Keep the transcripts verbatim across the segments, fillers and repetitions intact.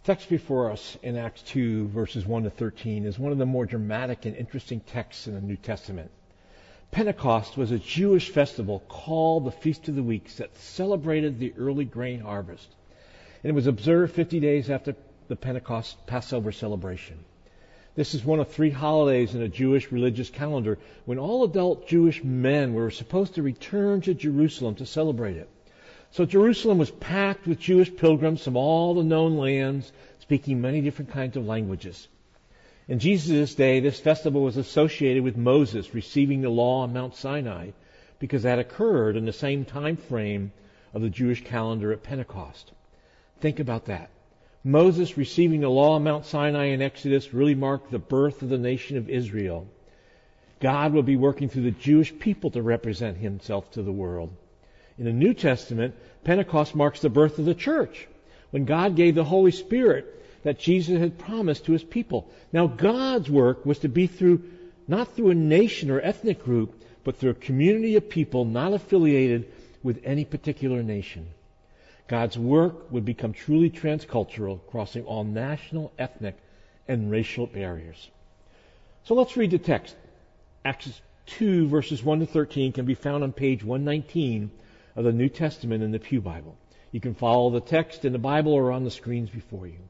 Text before us in Acts two, verses one to thirteen, is one of the more dramatic and interesting texts in the New Testament. Pentecost was a Jewish festival called the Feast of the Weeks that celebrated the early grain harvest. And it was observed fifty days after the Pentecost Passover celebration. This is one of three holidays in a Jewish religious calendar when all adult Jewish men were supposed to return to Jerusalem to celebrate it. So Jerusalem was packed with Jewish pilgrims from all the known lands, speaking many different kinds of languages. In Jesus' day, this festival was associated with Moses receiving the law on Mount Sinai, because that occurred in the same time frame of the Jewish calendar at Pentecost. Think about that. Moses receiving the law on Mount Sinai in Exodus really marked the birth of the nation of Israel. God will be working through the Jewish people to represent himself to the world. In the New Testament, Pentecost marks the birth of the church, when God gave the Holy Spirit that Jesus had promised to his people. Now, God's work was to be through, not through a nation or ethnic group, but through a community of people not affiliated with any particular nation. God's work would become truly transcultural, crossing all national, ethnic, and racial barriers. So let's read the text. Acts two, verses one to thirteen can be found on page one nineteen of the New Testament in the Pew Bible. You can follow the text in the Bible or on the screens before you.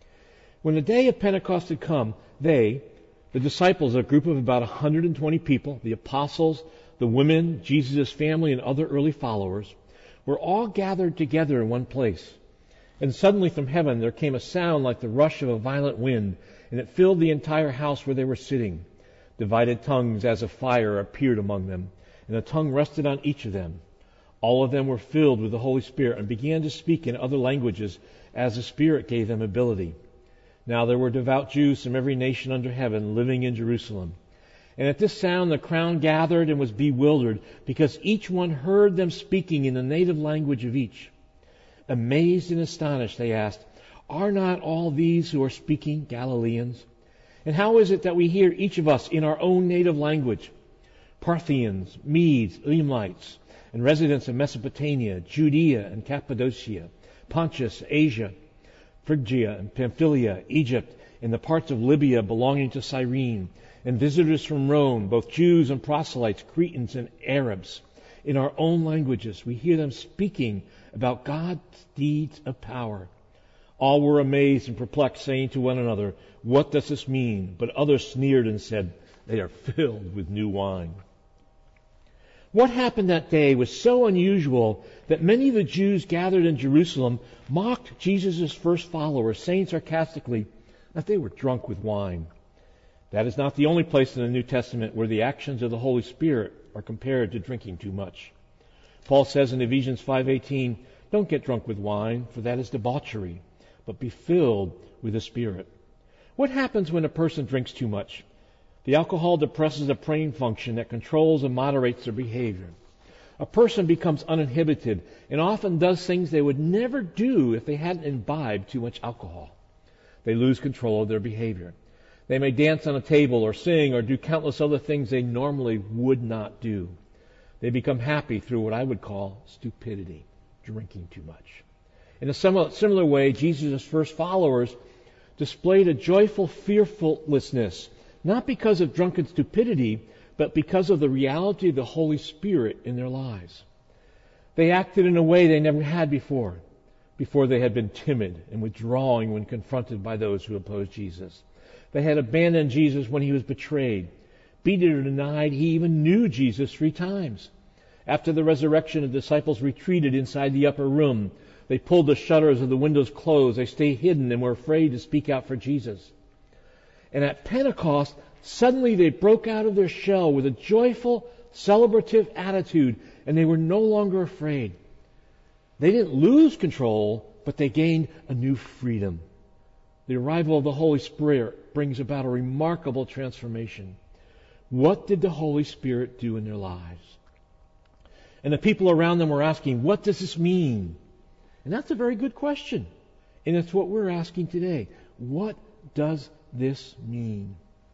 When the day of Pentecost had come, they, the disciples, a group of about one hundred twenty people, the apostles, the women, Jesus' family, and other early followers, were all gathered together in one place. And suddenly from heaven there came a sound like the rush of a violent wind, and it filled the entire house where they were sitting. Divided tongues as of fire appeared among them, and a tongue rested on each of them. All of them were filled with the Holy Spirit and began to speak in other languages as the Spirit gave them ability. Now there were devout Jews from every nation under heaven living in Jerusalem. And at this sound the crowd gathered and was bewildered, because each one heard them speaking in the native language of each. Amazed and astonished, they asked, "Are not all these who are speaking Galileans? And how is it that we hear each of us in our own native language? Parthians, Medes, Elamites, and residents of Mesopotamia, Judea and Cappadocia, Pontus, Asia, Phrygia and Pamphylia, Egypt, and the parts of Libya belonging to Cyrene, and visitors from Rome, both Jews and proselytes, Cretans and Arabs. In our own languages, we hear them speaking about God's deeds of power." All were amazed and perplexed, saying to one another, "What does this mean?" But others sneered and said, "They are filled with new wine." What happened that day was so unusual that many of the Jews gathered in Jerusalem mocked Jesus' first followers, saying sarcastically that they were drunk with wine. That is not the only place in the New Testament where the actions of the Holy Spirit are compared to drinking too much. Paul says in Ephesians five eighteen, "Don't get drunk with wine, for that is debauchery, but be filled with the Spirit." What happens when a person drinks too much? The alcohol depresses the brain function that controls and moderates their behavior. A person becomes uninhibited and often does things they would never do if they hadn't imbibed too much alcohol. They lose control of their behavior. They may dance on a table or sing or do countless other things they normally would not do. They become happy through what I would call stupidity, drinking too much. In a somewhat similar way, Jesus' first followers displayed a joyful fearfulness, not because of drunken stupidity, but because of the reality of the Holy Spirit in their lives. They acted in a way they never had before. Before they had been timid and withdrawing when confronted by those who opposed Jesus. They had abandoned Jesus when he was betrayed. Beaten or denied, he even knew Jesus three times. After the resurrection, the disciples retreated inside the upper room. They pulled the shutters of the windows closed. They stayed hidden and were afraid to speak out for Jesus. And at Pentecost, suddenly they broke out of their shell with a joyful, celebrative attitude, and they were no longer afraid. They didn't lose control, but they gained a new freedom. The arrival of the Holy Spirit brings about a remarkable transformation. What did the Holy Spirit do in their lives? And the people around them were asking, what does this mean? And that's a very good question. And it's what we're asking today. What does this mean?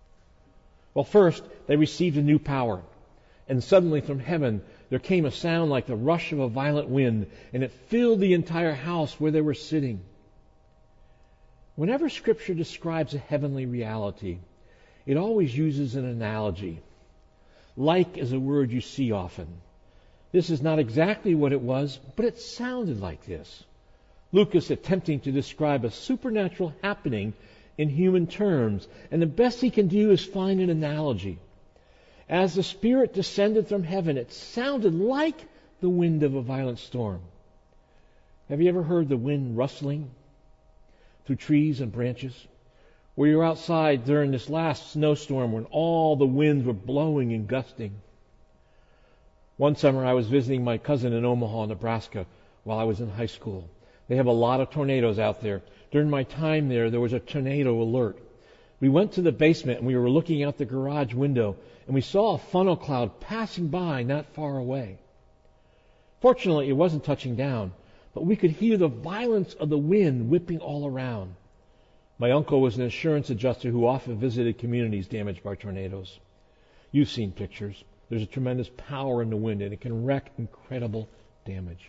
Well, first, they received a new power. And suddenly from heaven there came a sound like the rush of a violent wind, and it filled the entire house where they were sitting. Whenever Scripture describes a heavenly reality, it always uses an analogy. Like is a word you see often. This is not exactly what it was, but it sounded like this. Luke is attempting to describe a supernatural happening in human terms, and the best he can do is find an analogy. As the Spirit descended from heaven, it sounded like the wind of a violent storm. Have you ever heard the wind rustling through trees and branches? Where you're outside during this last snowstorm when all the winds were blowing and gusting. One summer I was visiting my cousin in Omaha, Nebraska, while I was in high school. They have a lot of tornadoes out there. During my time there, there was a tornado alert. We went to the basement and we were looking out the garage window and we saw a funnel cloud passing by not far away. Fortunately, it wasn't touching down, but we could hear the violence of the wind whipping all around. My uncle was an insurance adjuster who often visited communities damaged by tornadoes. You've seen pictures. There's a tremendous power in the wind, and it can wreak incredible damage.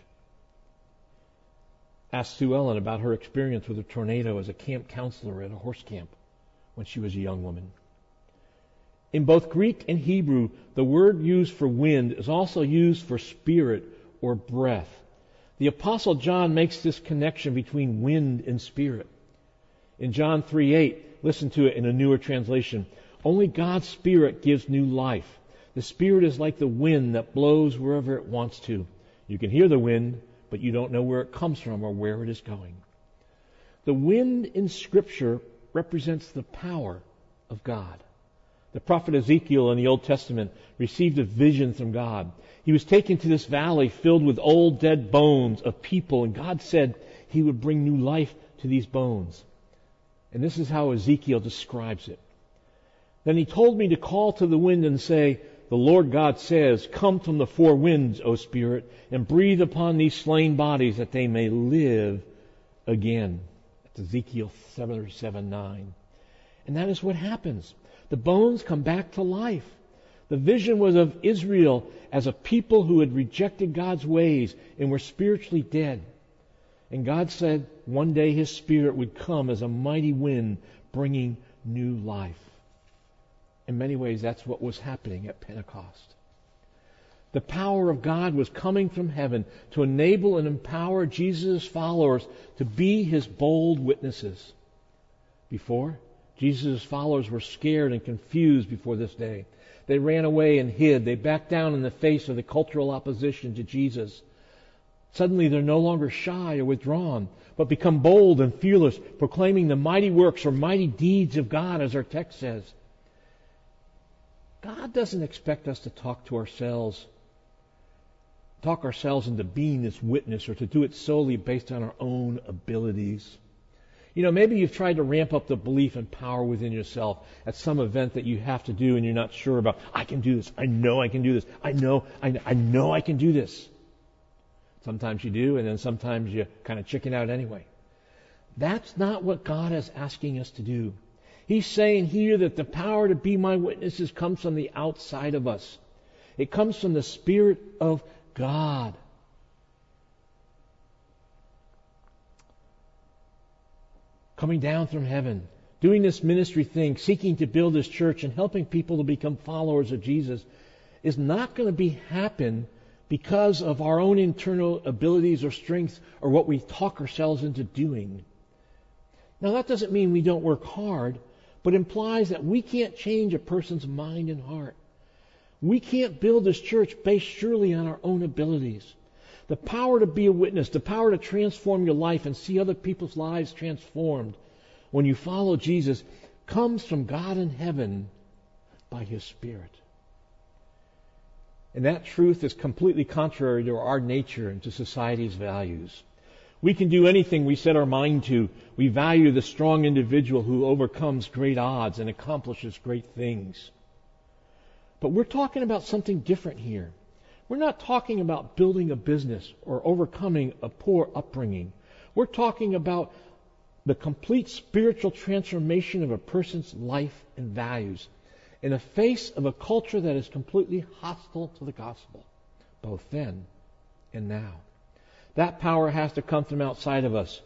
Ask Sue Ellen about her experience with a tornado as a camp counselor at a horse camp when she was a young woman. In both Greek and Hebrew, the word used for wind is also used for spirit or breath. The Apostle John makes this connection between wind and spirit. In John three eight, listen to it in a newer translation. Only God's Spirit gives new life. The Spirit is like the wind that blows wherever it wants to. You can hear the wind, but you don't know where it comes from or where it is going. The wind in Scripture represents the power of God. The prophet Ezekiel in the Old Testament received a vision from God. He was taken to this valley filled with old dead bones of people, and God said He would bring new life to these bones. And this is how Ezekiel describes it. Then He told me to call to the wind and say, the Lord God says, come from the four winds, O Spirit, and breathe upon these slain bodies that they may live again. That's Ezekiel seventy-seven nine. And that is what happens. The bones come back to life. The vision was of Israel as a people who had rejected God's ways and were spiritually dead. And God said one day His Spirit would come as a mighty wind, bringing new life. In many ways, that's what was happening at Pentecost. The power of God was coming from heaven to enable and empower Jesus' followers to be His bold witnesses. Before, Jesus' followers were scared and confused before this day. They ran away and hid. They backed down in the face of the cultural opposition to Jesus. Suddenly they're no longer shy or withdrawn, but become bold and fearless, proclaiming the mighty works or mighty deeds of God, as our text says. God doesn't expect us to talk to ourselves, talk ourselves into being this witness or to do it solely based on our own abilities. You know, maybe you've tried to ramp up the belief and power within yourself at some event that you have to do and you're not sure about. I can do this. I know I can do this. I know, I, I know I can do this. Sometimes you do, and then sometimes you kind of chicken out anyway. That's not what God is asking us to do. He's saying here that the power to be my witnesses comes from the outside of us. It comes from the Spirit of God. Coming down from heaven, doing this ministry thing, seeking to build this church and helping people to become followers of Jesus is not going to be happen because of our own internal abilities or strengths or what we talk ourselves into doing. Now that doesn't mean we don't work hard, but implies that we can't change a person's mind and heart. We can't build this church based surely on our own abilities. The power to be a witness, the power to transform your life and see other people's lives transformed when you follow Jesus comes from God in heaven by His Spirit. And that truth is completely contrary to our nature and to society's values. We can do anything we set our mind to. We value the strong individual who overcomes great odds and accomplishes great things. But we're talking about something different here. We're not talking about building a business or overcoming a poor upbringing. We're talking about the complete spiritual transformation of a person's life and values in the face of a culture that is completely hostile to the gospel, both then and now. That power has to come from outside of us.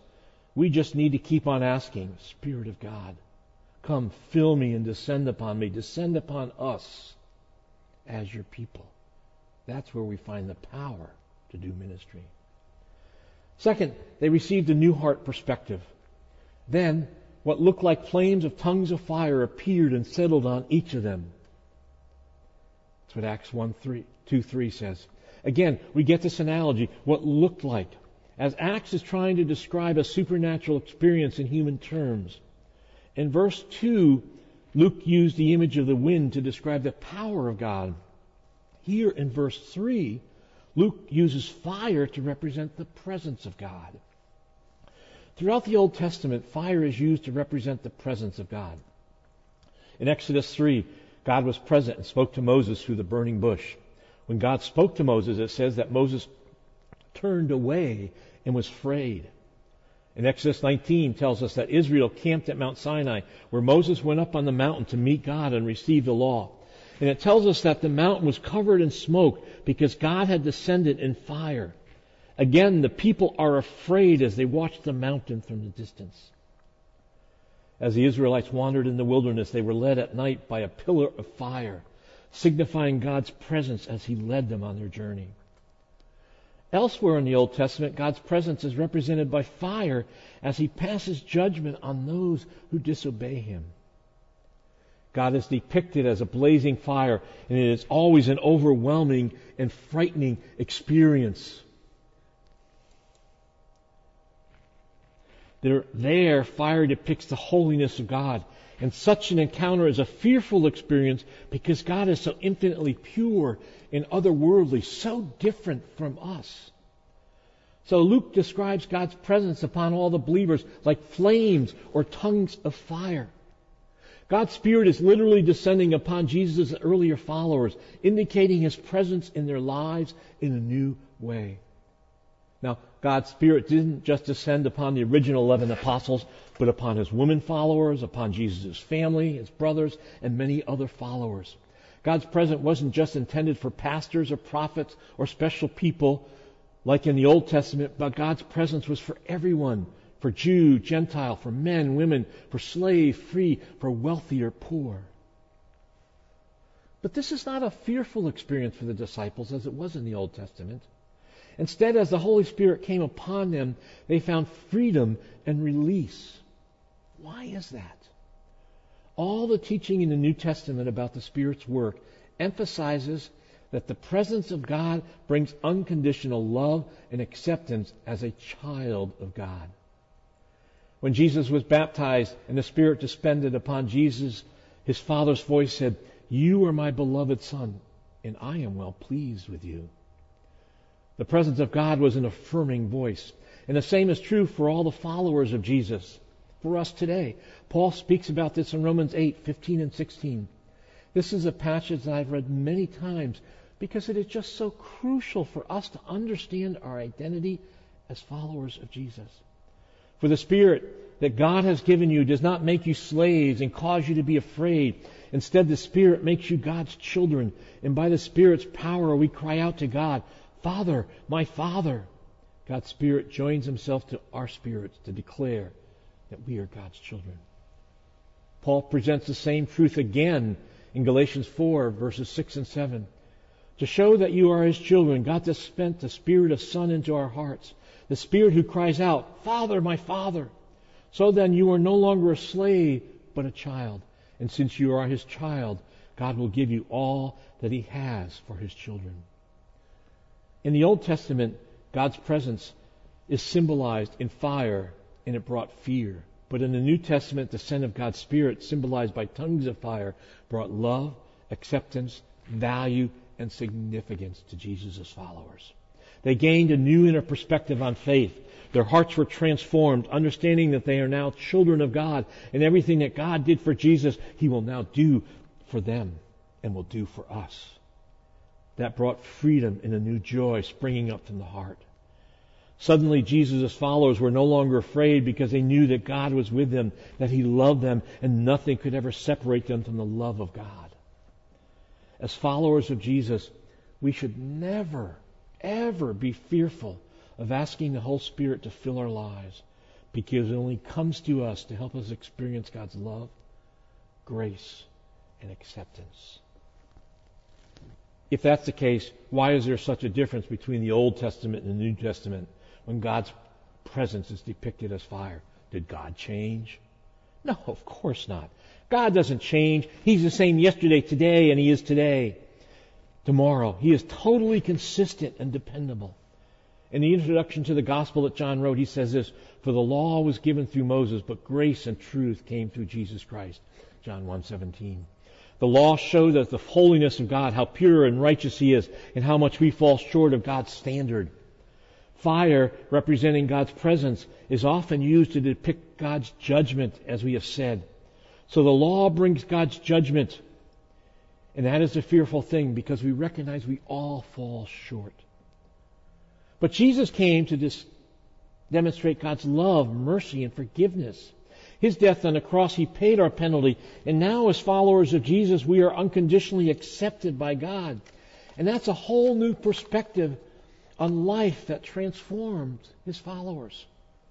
We just need to keep on asking, Spirit of God, come fill me and descend upon me. Descend upon us as your people. That's where we find the power to do ministry. Second, they received a new heart perspective. Then, what looked like flames of tongues of fire appeared and settled on each of them. That's what Acts one, two, three says. Again, we get this analogy, what looked like, as Acts is trying to describe a supernatural experience in human terms. In verse two, Luke used the image of the wind to describe the power of God. Here in verse three, Luke uses fire to represent the presence of God. Throughout the Old Testament, fire is used to represent the presence of God. In Exodus three, God was present and spoke to Moses through the burning bush. When God spoke to Moses, it says that Moses turned away and was afraid. In Exodus nineteen tells us that Israel camped at Mount Sinai, where Moses went up on the mountain to meet God and receive the law. And it tells us that the mountain was covered in smoke because God had descended in fire. Again, the people are afraid as they watch the mountain from the distance. As the Israelites wandered in the wilderness, they were led at night by a pillar of fire, signifying God's presence as He led them on their journey. Elsewhere in the Old Testament, God's presence is represented by fire as He passes judgment on those who disobey Him. God is depicted as a blazing fire, and it is always an overwhelming and frightening experience. There, there, fire depicts the holiness of God, and such an encounter is a fearful experience because God is so infinitely pure and otherworldly, so different from us. So Luke describes God's presence upon all the believers like flames or tongues of fire. God's Spirit is literally descending upon Jesus' earlier followers, indicating His presence in their lives in a new way. Now, God's Spirit didn't just descend upon the original eleven apostles, but upon His women followers, upon Jesus' family, His brothers, and many other followers. God's presence wasn't just intended for pastors or prophets or special people like in the Old Testament, but God's presence was for everyone. For Jew, Gentile, for men, women, for slave, free, for wealthy or poor. But this is not a fearful experience for the disciples as it was in the Old Testament. Instead, as the Holy Spirit came upon them, they found freedom and release. Why is that? All the teaching in the New Testament about the Spirit's work emphasizes that the presence of God brings unconditional love and acceptance as a child of God. When Jesus was baptized and the Spirit descended upon Jesus, His Father's voice said, "You are my beloved Son, and I am well pleased with you." The presence of God was an affirming voice. And the same is true for all the followers of Jesus, for us today. Paul speaks about this in Romans eight, fifteen and sixteen. This is a passage that I've read many times because it is just so crucial for us to understand our identity as followers of Jesus. For the Spirit that God has given you does not make you slaves and cause you to be afraid. Instead, the Spirit makes you God's children. And by the Spirit's power, we cry out to God, "Father, my Father." God's Spirit joins Himself to our spirits to declare that we are God's children. Paul presents the same truth again in Galatians four, verses six and seven. To show that you are His children, God has sent the Spirit of Son into our hearts. The Spirit who cries out, "Father, my Father." So then you are no longer a slave, but a child. And since you are His child, God will give you all that He has for His children. In the Old Testament, God's presence is symbolized in fire, and it brought fear. But in the New Testament, the sent of God's Spirit, symbolized by tongues of fire, brought love, acceptance, value, and significance to Jesus' followers. They gained a new inner perspective on faith. Their hearts were transformed, understanding that they are now children of God, and everything that God did for Jesus, He will now do for them and will do for us. That brought freedom and a new joy springing up from the heart. Suddenly, Jesus' followers were no longer afraid because they knew that God was with them, that He loved them, and nothing could ever separate them from the love of God. As followers of Jesus, we should never, ever be fearful of asking the Holy Spirit to fill our lives, because it only comes to us to help us experience God's love, grace, and acceptance. If that's the case, why is there such a difference between the Old Testament and the New Testament when God's presence is depicted as fire? Did God change? No, of course not. God doesn't change. He's the same yesterday, today, and He is today, tomorrow. He is totally consistent and dependable. In the introduction to the gospel that John wrote, he says this, "For the law was given through Moses, but grace and truth came through Jesus Christ." John one seventeen. The law showed us the holiness of God, how pure and righteous He is, and how much we fall short of God's standard. Fire, representing God's presence, is often used to depict God's judgment, as we have said. So the law brings God's judgment. And that is a fearful thing because we recognize we all fall short. But Jesus came to dis- demonstrate God's love, mercy, and forgiveness. His death on the cross, He paid our penalty. And now as followers of Jesus, we are unconditionally accepted by God. And that's a whole new perspective on life that transformed His followers.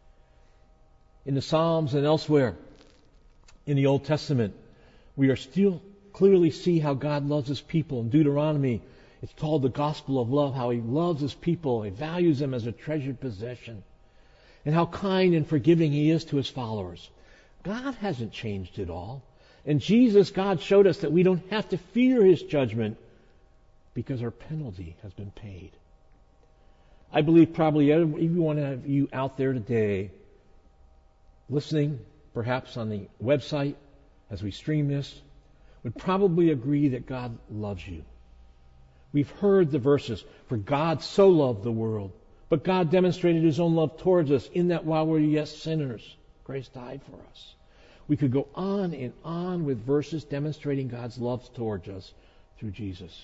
In the Psalms and elsewhere in the Old Testament, we are still clearly see how God loves His people. In Deuteronomy, it's called the gospel of love, how He loves His people, He values them as a treasured possession, and how kind and forgiving He is to His followers. God hasn't changed at all. And Jesus, God showed us that we don't have to fear His judgment because our penalty has been paid. I believe probably every one of you out there today, listening, perhaps on the website as we stream this, would probably agree that God loves you. We've heard the verses, "For God so loved the world," but God demonstrated His own love towards us in that while we were yet sinners, Christ died for us. We could go on and on with verses demonstrating God's love towards us through Jesus.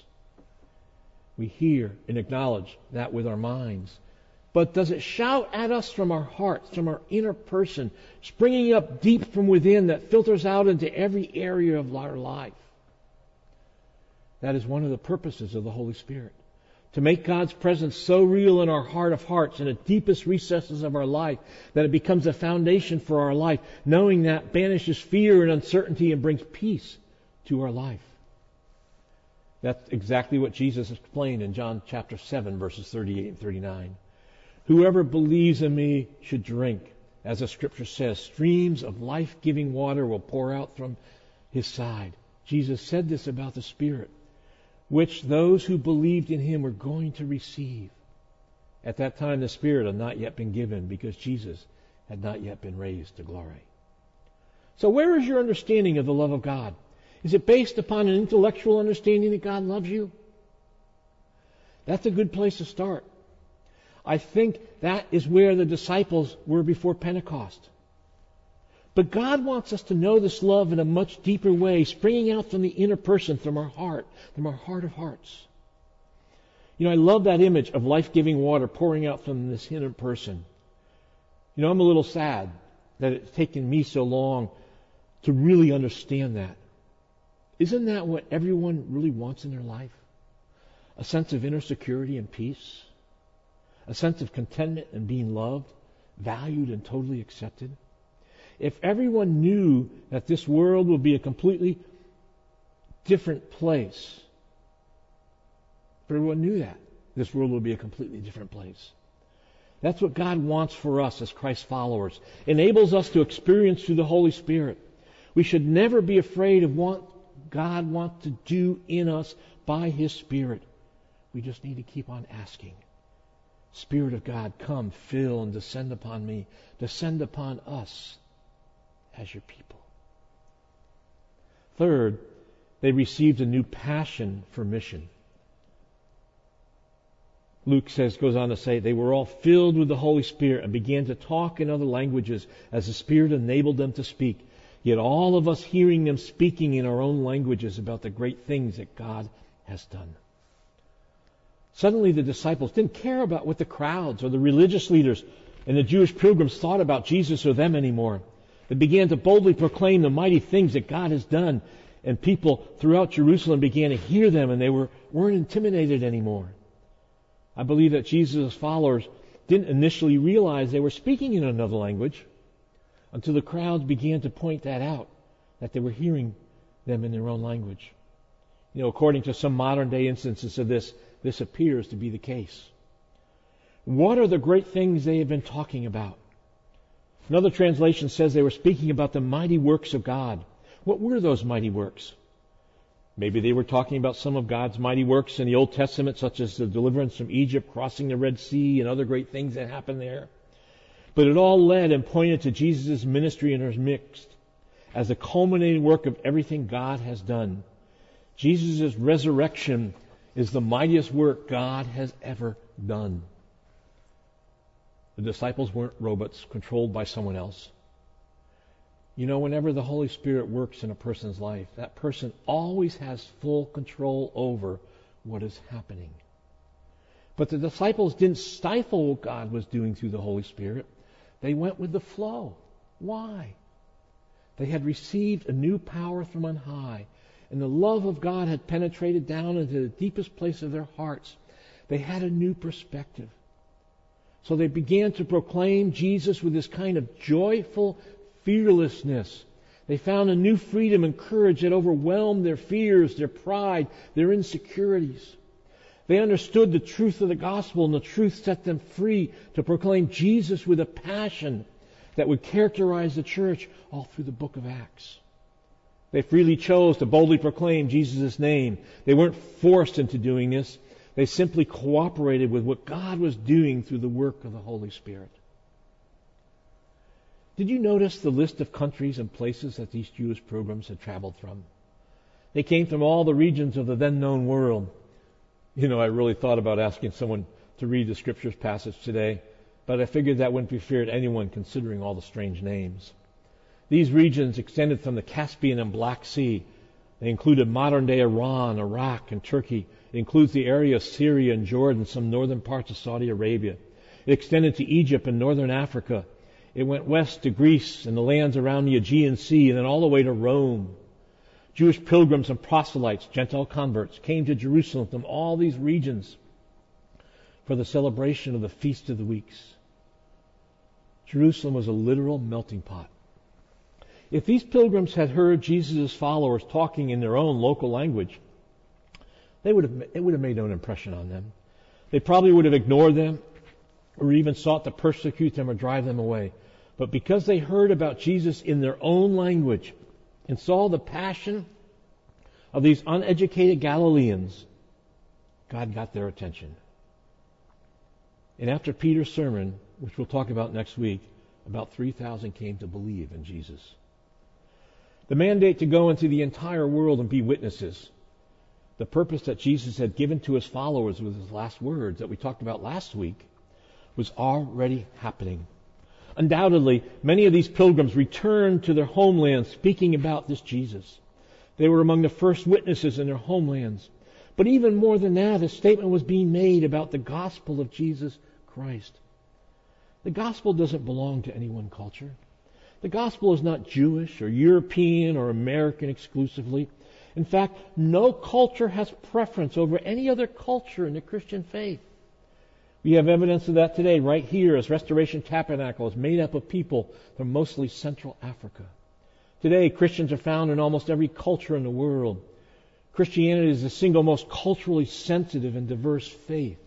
We hear and acknowledge that with our minds. But does it shout at us from our hearts, from our inner person, springing up deep from within that filters out into every area of our life? That is one of the purposes of the Holy Spirit. To make God's presence so real in our heart of hearts, in the deepest recesses of our life, that it becomes a foundation for our life, knowing that banishes fear and uncertainty and brings peace to our life. That's exactly what Jesus explained in John chapter seven, verses thirty-eight and thirty-nine. "Whoever believes in me should drink. As the scripture says, streams of life-giving water will pour out from His side." Jesus said this about the Spirit, which those who believed in Him were going to receive. At that time, the Spirit had not yet been given because Jesus had not yet been raised to glory. So where is your understanding of the love of God? Is it based upon an intellectual understanding that God loves you? That's a good place to start. I think that is where the disciples were before Pentecost. But God wants us to know this love in a much deeper way, springing out from the inner person, from our heart, from our heart of hearts. You know, I love that image of life-giving water pouring out from this inner person. You know, I'm a little sad that it's taken me so long to really understand that. Isn't that what everyone really wants in their life? A sense of inner security and peace? A sense of contentment and being loved, valued, and totally accepted? If everyone knew that this world would be a completely different place, if everyone knew that, this world would be a completely different place. That's what God wants for us as Christ followers. Enables us to experience through the Holy Spirit. We should never be afraid of what God wants to do in us by His Spirit. We just need to keep on asking. Spirit of God, come, fill, and descend upon me. Descend upon us as your people. Third, they received a new passion for mission. Luke says, goes on to say, they were all filled with the Holy Spirit and began to talk in other languages as the Spirit enabled them to speak. Yet all of us hearing them speaking in our own languages about the great things that God has done. Suddenly the disciples didn't care about what the crowds or the religious leaders and the Jewish pilgrims thought about Jesus or them anymore. They began to boldly proclaim the mighty things that God has done, and people throughout Jerusalem began to hear them, and they were, weren't intimidated anymore. I believe that Jesus' followers didn't initially realize they were speaking in another language until the crowds began to point that out, that they were hearing them in their own language. You know, according to some modern day instances of this, this appears to be the case. What are the great things they have been talking about? Another translation says they were speaking about the mighty works of God. What were those mighty works? Maybe they were talking about some of God's mighty works in the Old Testament, such as the deliverance from Egypt, crossing the Red Sea, and other great things that happened there. But it all led and pointed to Jesus' ministry in his midst as the culminating work of everything God has done. Jesus' resurrection is the mightiest work God has ever done. The disciples weren't robots controlled by someone else. You know, whenever the Holy Spirit works in a person's life, that person always has full control over what is happening. But the disciples didn't stifle what God was doing through the Holy Spirit. They went with the flow. Why? They had received a new power from on high, and the love of God had penetrated down into the deepest place of their hearts. They had a new perspective. So they began to proclaim Jesus with this kind of joyful fearlessness. They found a new freedom and courage that overwhelmed their fears, their pride, their insecurities. They understood the truth of the gospel, and the truth set them free to proclaim Jesus with a passion that would characterize the church all through the book of Acts. They freely chose to boldly proclaim Jesus' name. They weren't forced into doing this. They simply cooperated with what God was doing through the work of the Holy Spirit. Did you notice the list of countries and places that these Jewish pilgrims had traveled from? They came from all the regions of the then known world. You know, I really thought about asking someone to read the Scriptures passage today, but I figured that wouldn't be fair to anyone considering all the strange names. These regions extended from the Caspian and Black Sea. They included modern-day Iran, Iraq, and Turkey. It includes the area of Syria and Jordan, some northern parts of Saudi Arabia. It extended to Egypt and northern Africa. It went west to Greece and the lands around the Aegean Sea, and then all the way to Rome. Jewish pilgrims and proselytes, Gentile converts, came to Jerusalem from all these regions for the celebration of the Feast of the Weeks. Jerusalem was a literal melting pot. If these pilgrims had heard Jesus' followers talking in their own local language, they would have, it would have made no impression on them. They probably would have ignored them or even sought to persecute them or drive them away. But because they heard about Jesus in their own language and saw the passion of these uneducated Galileans, God got their attention. And after Peter's sermon, which we'll talk about next week, about three thousand came to believe in Jesus. The mandate to go into the entire world and be witnesses, the purpose that Jesus had given to his followers with his last words that we talked about last week, was already happening. Undoubtedly, many of these pilgrims returned to their homelands speaking about this Jesus. They were among the first witnesses in their homelands. But even more than that, a statement was being made about the gospel of Jesus Christ. The gospel doesn't belong to any one culture. The gospel is not Jewish or European or American exclusively. In fact, no culture has preference over any other culture in the Christian faith. We have evidence of that today right here as Restoration Tabernacle is made up of people from mostly Central Africa. Today, Christians are found in almost every culture in the world. Christianity is the single most culturally sensitive and diverse faith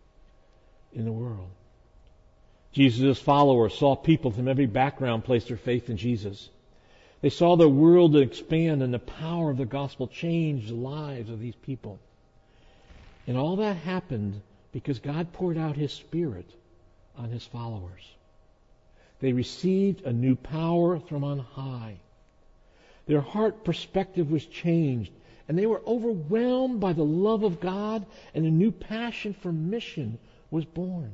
in the world. Jesus' followers saw people from every background place their faith in Jesus. They saw the world expand and the power of the gospel change the lives of these people. And all that happened because God poured out His Spirit on His followers. They received a new power from on high. Their heart perspective was changed, and they were overwhelmed by the love of God, and a new passion for mission was born.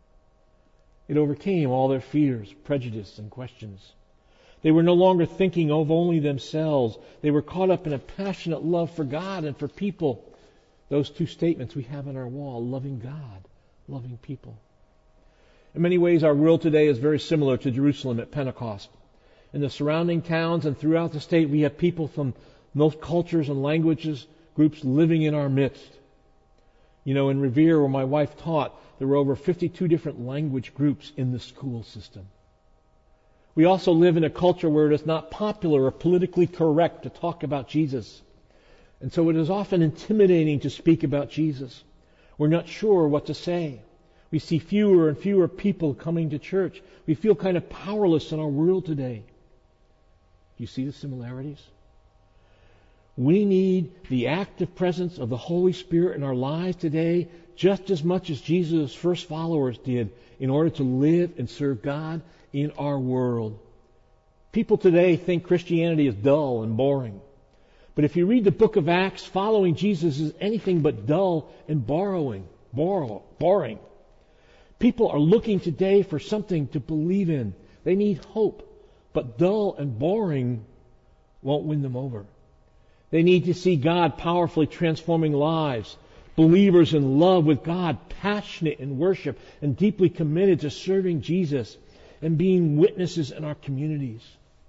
It overcame all their fears, prejudice, and questions. They were no longer thinking of only themselves. They were caught up in a passionate love for God and for people. Those two statements we have on our wall, loving God, loving people. In many ways, our world today is very similar to Jerusalem at Pentecost. In the surrounding towns and throughout the state, we have people from most cultures and languages, groups living in our midst. You know, in Revere, where my wife taught, there were over fifty-two different language groups in the school system. We also live in a culture where it is not popular or politically correct to talk about Jesus. And so it is often intimidating to speak about Jesus. We're not sure what to say. We see fewer and fewer people coming to church. We feel kind of powerless in our world today. Do you see the similarities? We need the active presence of the Holy Spirit in our lives today just as much as Jesus' first followers did in order to live and serve God in our world. People today think Christianity is dull and boring. But if you read the book of Acts, following Jesus is anything but dull and borrowing, borrow, boring. People are looking today for something to believe in. They need hope. But dull and boring won't win them over. They need to see God powerfully transforming lives. Believers in love with God, passionate in worship, and deeply committed to serving Jesus and being witnesses in our communities.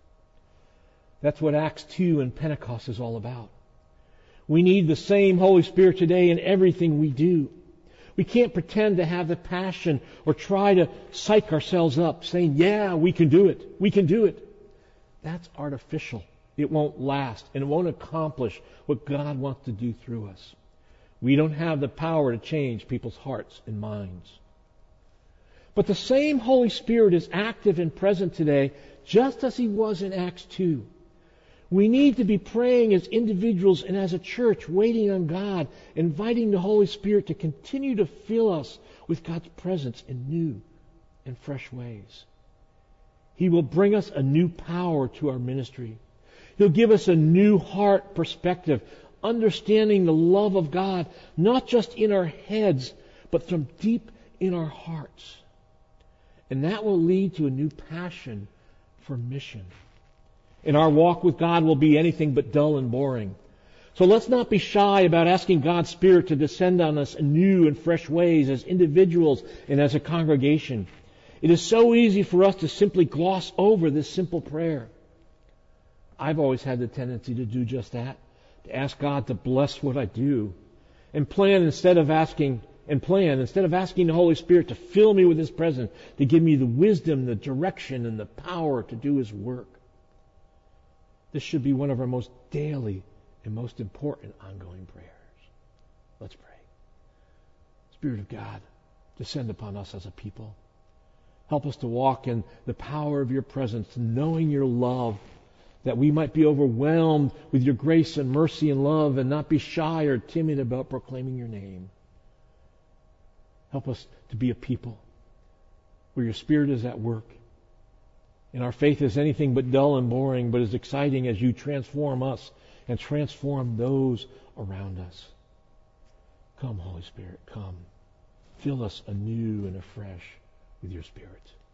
That's what Acts two and Pentecost is all about. We need the same Holy Spirit today in everything we do. We can't pretend to have the passion or try to psych ourselves up saying, yeah, we can do it. We can do it. That's artificial. It won't last and it won't accomplish what God wants to do through us. We don't have the power to change people's hearts and minds. But the same Holy Spirit is active and present today just as He was in Acts two. We need to be praying as individuals and as a church, waiting on God, inviting the Holy Spirit to continue to fill us with God's presence in new and fresh ways. He will bring us a new power to our ministry. He'll give us a new heart perspective, understanding the love of God, not just in our heads, but from deep in our hearts. And that will lead to a new passion for mission. And our walk with God will be anything but dull and boring. So let's not be shy about asking God's Spirit to descend on us in new and fresh ways as individuals and as a congregation. It is so easy for us to simply gloss over this simple prayer. I've always had the tendency to do just that, to ask God to bless what I do, and plan instead of asking, and plan instead of asking the Holy Spirit to fill me with His presence, to give me the wisdom, the direction, and the power to do His work. This should be one of our most daily and most important ongoing prayers. Let's pray. Spirit of God, descend upon us as a people. Help us to walk in the power of Your presence, knowing Your love, that we might be overwhelmed with Your grace and mercy and love and not be shy or timid about proclaiming Your name. Help us to be a people where Your Spirit is at work. And our faith is anything but dull and boring, but is exciting as You transform us and transform those around us. Come, Holy Spirit, come. Fill us anew and afresh with Your Spirit.